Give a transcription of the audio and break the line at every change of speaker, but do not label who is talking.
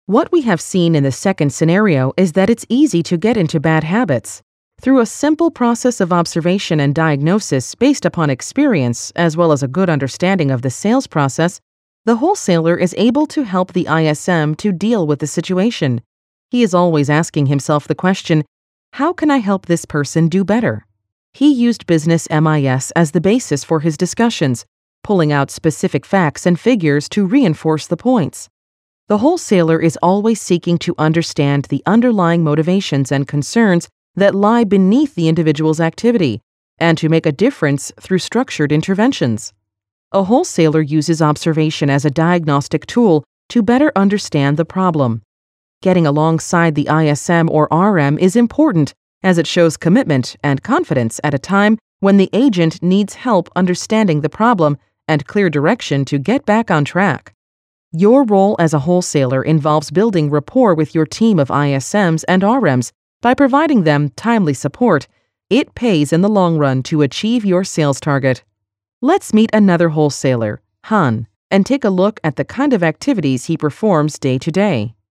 What we have seen in the second scenario is that it's easy to get into bad habits. Through a simple process of observation and diagnosis based upon experience, as well as a good understanding of the sales process, the wholesaler is able to help the ISM to deal with the situation. He is always asking himself the question, how can I help this person do better? He used business MIS as the basis for his discussions, pulling out specific facts and figures to reinforce the points. The wholesaler is always seeking to understand the underlying motivations and concerns that lie beneath the individual's activity, and to make a difference through structured interventions. A wholesaler uses observation as a diagnostic tool to better understand the problem. Getting alongside the ISM or RM is important, as it shows commitment and confidence at a time when the agent needs help understanding the problem and clear direction to get back on track. Your role as a wholesaler involves building rapport with your team of ISMs and RMs. By providing them timely support, it pays in the long run to achieve your sales target. Let's meet another wholesaler, Han, and take a look at the kind of activities he performs day to day.